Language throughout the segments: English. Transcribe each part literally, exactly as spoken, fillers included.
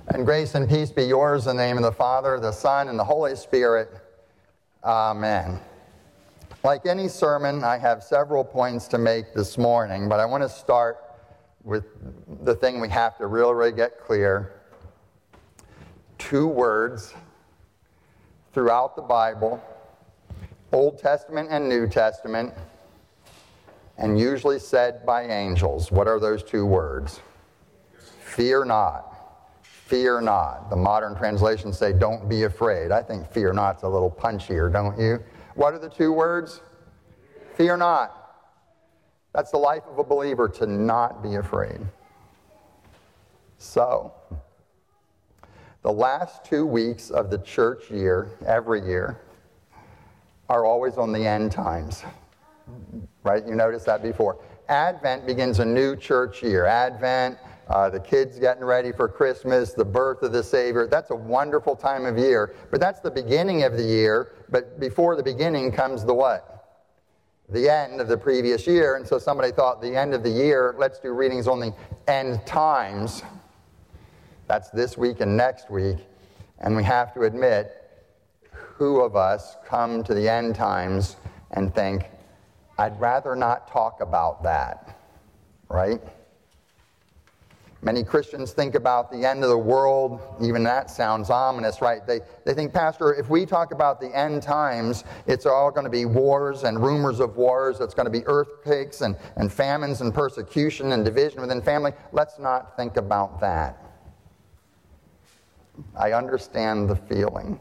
And grace and peace be yours in the name of the Father, the Son, and the Holy Spirit. Amen. Like any sermon, I have several points to make this morning, but I want to start with the thing we have to really, really get clear. Two words throughout the Bible, Old Testament and New Testament, and usually said by angels. What are those two words? Fear not. Fear not. The modern translations say, don't be afraid. I think fear not's a little punchier, don't you? What are the two words? Fear not. That's the life of a believer, to not be afraid. So, the last two weeks of the church year, every year, are always on the end times. Right? You noticed that before. Advent begins a new church year. Advent, Uh, the kids getting ready for Christmas, the birth of the Savior. That's a wonderful time of year. But that's the beginning of the year. But before the beginning comes the what? The end of the previous year. And so somebody thought the end of the year, let's do readings on the end times. That's this week and next week. And we have to admit, who of us come to the end times and think, I'd rather not talk about that, right? Many Christians think about the end of the world. Even that sounds ominous, right? They, they think, Pastor, if we talk about the end times, it's all going to be wars and rumors of wars. It's going to be earthquakes and, and famines and persecution and division within family. Let's not think about that. I understand the feeling.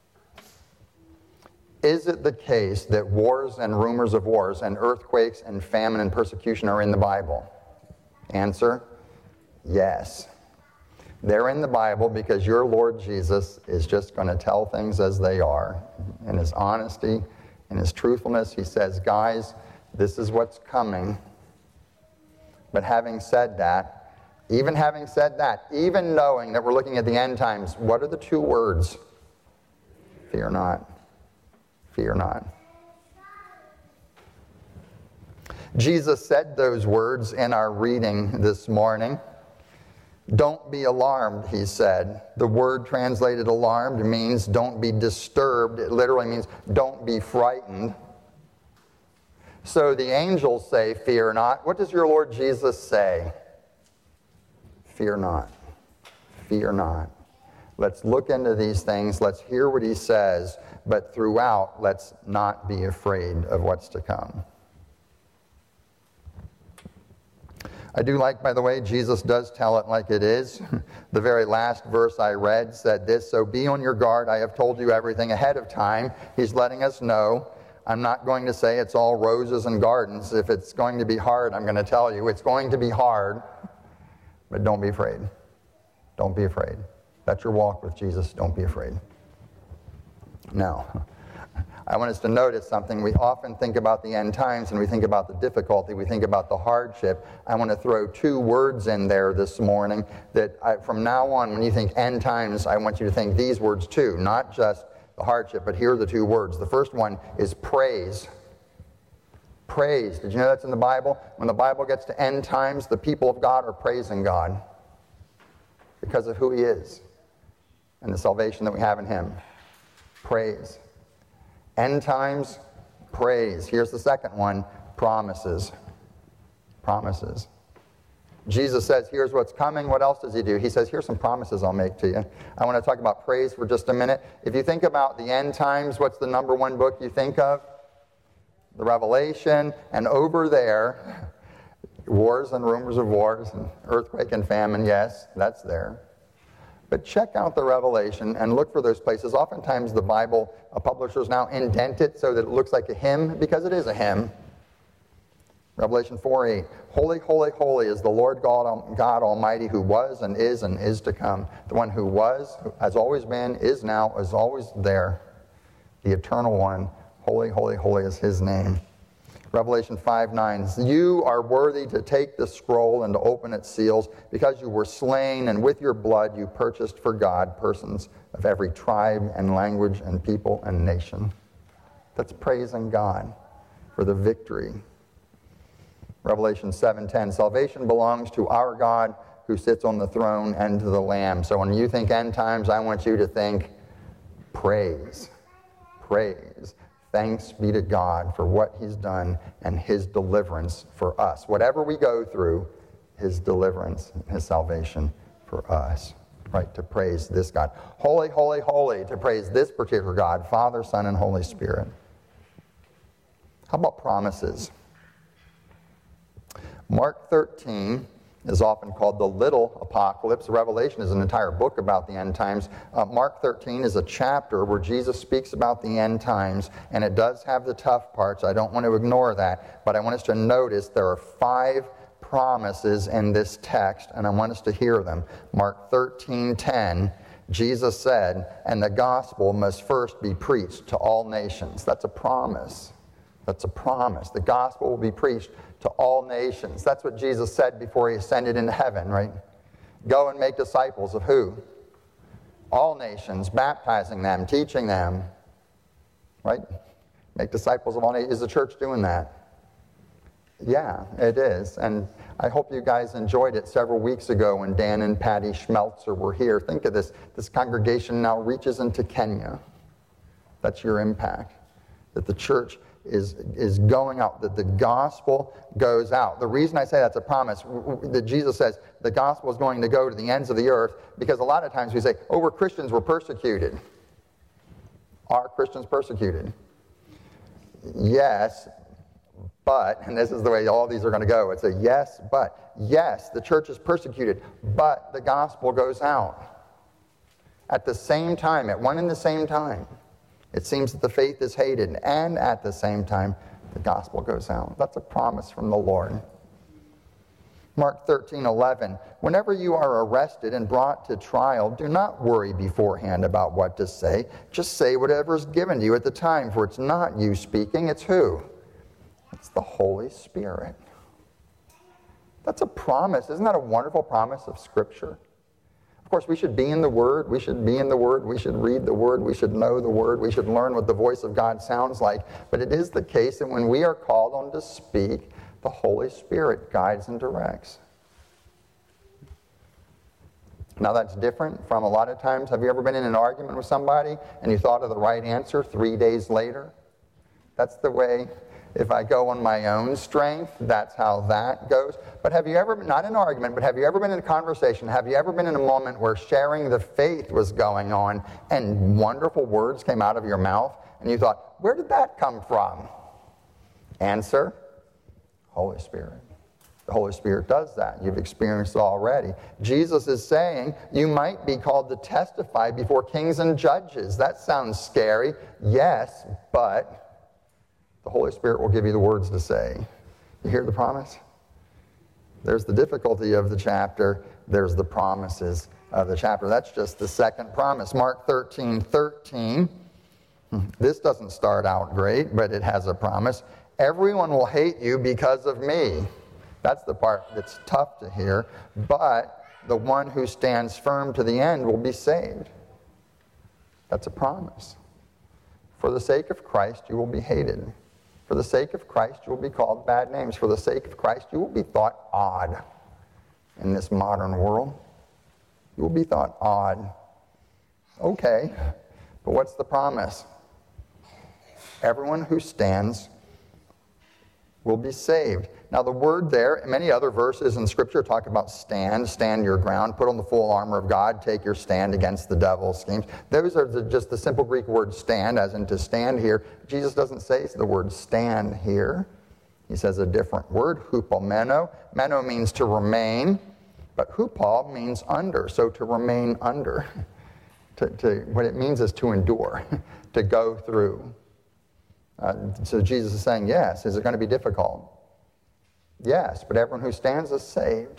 Is it the case that wars and rumors of wars and earthquakes and famine and persecution are in the Bible? Answer: yes. They're in the Bible because your Lord Jesus is just going to tell things as they are. In his honesty, in his truthfulness, he says, guys, this is what's coming. But having said that, even having said that, even knowing that we're looking at the end times, what are the two words? Fear not. Fear not. Jesus said those words in our reading this morning. Don't be alarmed, he said. The word translated alarmed means don't be disturbed. It literally means don't be frightened. So the angels say, fear not. What does your Lord Jesus say? Fear not. Fear not. Let's look into these things. Let's hear what he says. But throughout, let's not be afraid of what's to come. I do like, by the way, Jesus does tell it like it is. The very last verse I read said this, so be on your guard. I have told you everything ahead of time. He's letting us know. I'm not going to say it's all roses and gardens. If it's going to be hard, I'm going to tell you it's going to be hard. But don't be afraid. Don't be afraid. That's your walk with Jesus. Don't be afraid. Now, I want us to notice something. We often think about the end times and we think about the difficulty. We think about the hardship. I want to throw two words in there this morning that I, from now on, when you think end times, I want you to think these words too. Not just the hardship, but here are the two words. The first one is praise. Praise. Did you know that's in the Bible? When the Bible gets to end times, the people of God are praising God because of who he is and the salvation that we have in him. Praise. End times, praise. Here's the second one, promises. Promises. Jesus says, here's what's coming. What else does he do? He says, here's some promises I'll make to you. I want to talk about praise for just a minute. If you think about the end times, what's the number one book you think of? The Revelation. And over there, wars and rumors of wars and earthquake and famine. Yes, that's there. But check out the Revelation and look for those places. Oftentimes the Bible, uh, publishers now indent it so that it looks like a hymn, because it is a hymn. Revelation four eight, holy, holy, holy is the Lord God, God Almighty, who was and is and is to come. The one who was, who has always been, is now, is always there. The eternal one, holy, holy, holy is his name. Revelation five nine, you are worthy to take the scroll and to open its seals, because you were slain, and with your blood you purchased for God persons of every tribe and language and people and nation. That's praising God for the victory. Revelation seven ten, salvation belongs to our God who sits on the throne and to the Lamb. So when you think end times, I want you to think praise. Praise. Thanks be to God for what he's done and his deliverance for us. Whatever we go through, his deliverance, his salvation for us. Right, to praise this God. Holy, holy, holy, to praise this particular God, Father, Son, and Holy Spirit. How about promises? Mark thirteen is often called the little apocalypse. Revelation is an entire book about the end times. Uh, Mark thirteen is a chapter where Jesus speaks about the end times, and it does have the tough parts. I don't want to ignore that, but I want us to notice there are five promises in this text, and I want us to hear them. Mark thirteen ten, Jesus said, and the gospel must first be preached to all nations. That's a promise. That's a promise. The gospel will be preached to all nations. That's what Jesus said before he ascended into heaven, right? Go and make disciples of who? All nations, baptizing them, teaching them, right? Make disciples of all nations. Is the church doing that? Yeah, it is. And I hope you guys enjoyed it several weeks ago when Dan and Patty Schmelzer were here. Think of this. This congregation now reaches into Kenya. That's your impact. That the church is, is going out, that the gospel goes out. The reason I say that's a promise, that Jesus says the gospel is going to go to the ends of the earth, because a lot of times we say, oh, we're Christians, we're persecuted. Are Christians persecuted? Yes, but, and this is the way all these are going to go, it's a yes, but. Yes, the church is persecuted, but the gospel goes out. At the same time, at one and the same time, it seems that the faith is hated, and at the same time, the gospel goes out. That's a promise from the Lord. Mark thirteen eleven, whenever you are arrested and brought to trial, do not worry beforehand about what to say. Just say whatever is given to you at the time, for it's not you speaking, it's who? It's the Holy Spirit. That's a promise. Isn't that a wonderful promise of Scripture? Of course, we should be in the Word. We should be in the Word. We should read the Word. We should know the Word. We should learn what the voice of God sounds like. But it is the case that when we are called on to speak, the Holy Spirit guides and directs. Now that's different from a lot of times. Have you ever been in an argument with somebody and you thought of the right answer three days later? That's the way, if I go on my own strength, that's how that goes. But have you ever, not an argument, but have you ever been in a conversation, have you ever been in a moment where sharing the faith was going on and wonderful words came out of your mouth and you thought, where did that come from? Answer, Holy Spirit. The Holy Spirit does that. You've experienced it already. Jesus is saying you might be called to testify before kings and judges. That sounds scary. Yes, but the Holy Spirit will give you the words to say. You hear the promise? There's the difficulty of the chapter. There's the promises of the chapter. That's just the second promise. Mark thirteen thirteen. This doesn't start out great, but it has a promise. Everyone will hate you because of me. That's the part that's tough to hear. But the one who stands firm to the end will be saved. That's a promise. For the sake of Christ, you will be hated. For the sake of Christ, you will be called bad names. For the sake of Christ, you will be thought odd in this modern world. You will be thought odd. Okay, but what's the promise? Everyone who stands will be saved. Now the word there, many other verses in Scripture talk about stand, stand your ground, put on the full armor of God, take your stand against the devil's schemes. Those are the, just the simple Greek word stand, as in to stand here. Jesus doesn't say the word stand here. He says a different word, hupomeno. Meno means to remain, but hupal means under, so to remain under. to, to, what it means is to endure, to go through. Uh, so Jesus is saying, yes, is it going to be difficult? Yes, but everyone who stands is saved.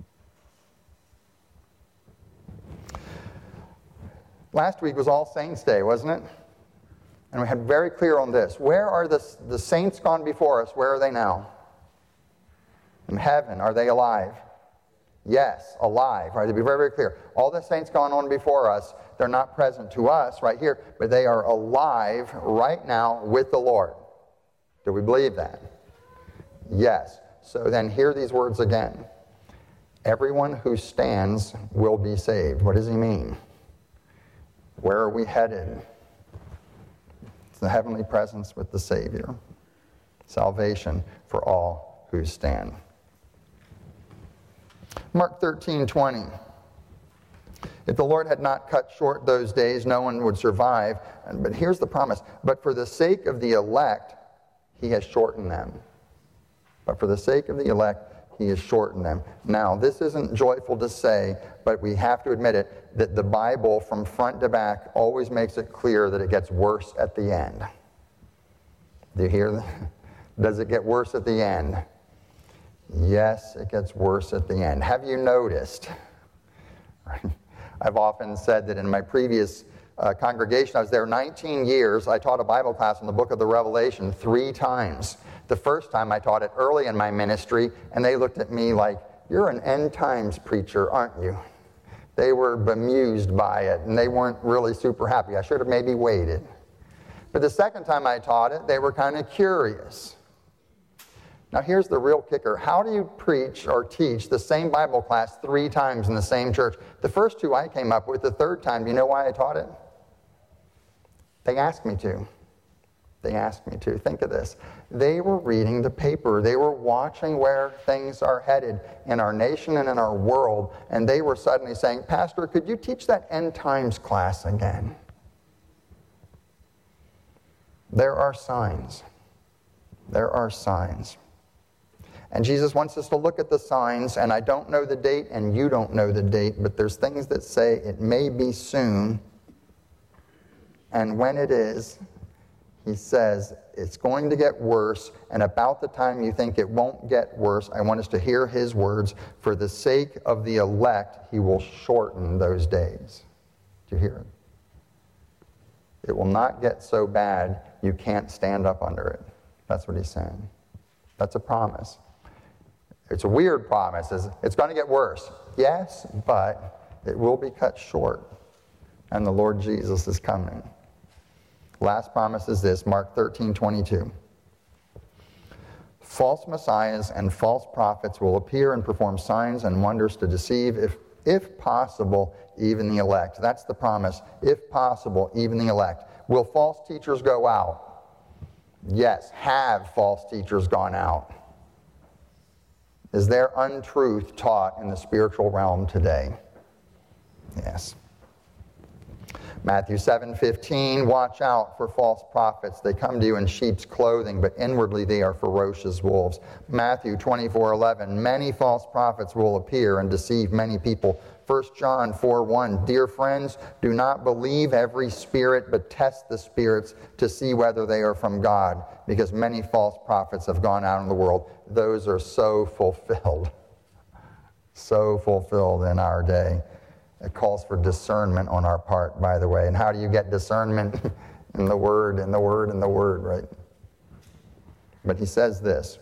Last week was All Saints' Day, wasn't it? And we had very clear on this. Where are the, the saints gone before us? Where are they now? In heaven. Are they alive? Yes, alive. Right? To be very, very clear. All the saints gone on before us, they're not present to us right here, but they are alive right now with the Lord. Do we believe that? Yes. So then hear these words again. Everyone who stands will be saved. What does he mean? Where are we headed? It's the heavenly presence with the Savior. Salvation for all who stand. Mark thirteen twenty. If the Lord had not cut short those days, no one would survive. But here's the promise. But for the sake of the elect, he has shortened them. But for the sake of the elect, he has shortened them. Now, this isn't joyful to say, but we have to admit it, that the Bible from front to back always makes it clear that it gets worse at the end. Do you hear that? Does it get worse at the end? Yes, it gets worse at the end. Have you noticed? I've often said that in my previous uh, congregation, I was there nineteen years, I taught a Bible class on the book of the Revelation three times. The first time I taught it early in my ministry, and they looked at me like, you're an end times preacher, aren't you? They were bemused by it, and they weren't really super happy. I should have maybe waited. But the second time I taught it, they were kind of curious. Now here's the real kicker. How do you preach or teach the same Bible class three times in the same church? The first two I came up with, the third time, do you know why I taught it? They asked me to. They asked me to. Think of this. They were reading the paper. They were watching where things are headed in our nation and in our world, and they were suddenly saying, Pastor, could you teach that end times class again? There are signs. There are signs. And Jesus wants us to look at the signs, and I don't know the date, and you don't know the date, but there's things that say it may be soon, and when it is, he says, it's going to get worse, and about the time you think it won't get worse, I want us to hear his words. For the sake of the elect, he will shorten those days. Do you hear it? It will not get so bad you can't stand up under it. That's what he's saying. That's a promise. It's a weird promise. It's going to get worse. Yes, but it will be cut short, and the Lord Jesus is coming. Last promise is this, Mark thirteen twenty-two. False messiahs and false prophets will appear and perform signs and wonders to deceive, if, if possible, even the elect. That's the promise. If possible, even the elect. Will false teachers go out? Yes. Have false teachers gone out? Is there untruth taught in the spiritual realm today? Yes. Matthew seven fifteen, watch out for false prophets. They come to you in sheep's clothing, but inwardly they are ferocious wolves. Matthew twenty-four eleven, many false prophets will appear and deceive many people. First John four one, dear friends, do not believe every spirit, but test the spirits to see whether they are from God, because many false prophets have gone out in the world. Those are so fulfilled, so fulfilled in our day. It calls for discernment on our part, by the way. And how do you get discernment? In the Word, in the Word, in the Word, right? But he says this,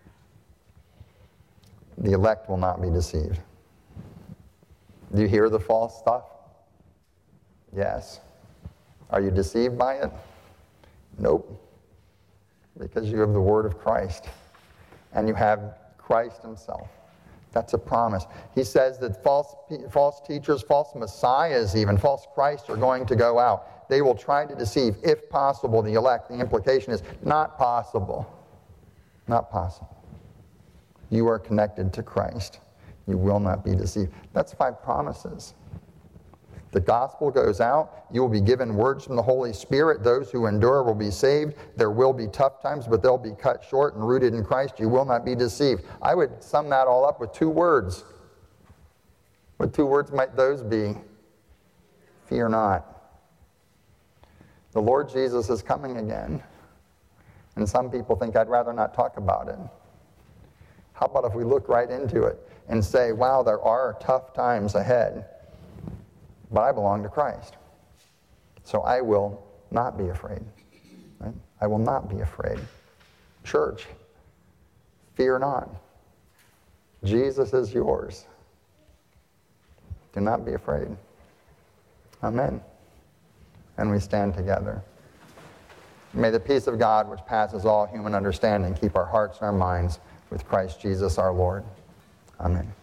the elect will not be deceived. Do you hear the false stuff? Yes. Are you deceived by it? Nope. Because you have the Word of Christ, and you have Christ himself. That's a promise. He says that false, false teachers, false messiahs even, false Christs are going to go out. They will try to deceive, if possible, the elect. The implication is not possible. Not possible. You are connected to Christ. You will not be deceived. That's five promises. The gospel goes out. You will be given words from the Holy Spirit. Those who endure will be saved. There will be tough times, but they'll be cut short and rooted in Christ. You will not be deceived. I would sum that all up with two words. What two words might those be? Fear not. The Lord Jesus is coming again. And some people think, I'd rather not talk about it. How about if we look right into it and say, wow, there are tough times ahead, but I belong to Christ. So I will not be afraid. Right? I will not be afraid. Church, fear not. Jesus is yours. Do not be afraid. Amen. And we stand together. May the peace of God, which passes all human understanding, keep our hearts and our minds with Christ Jesus our Lord. Amen.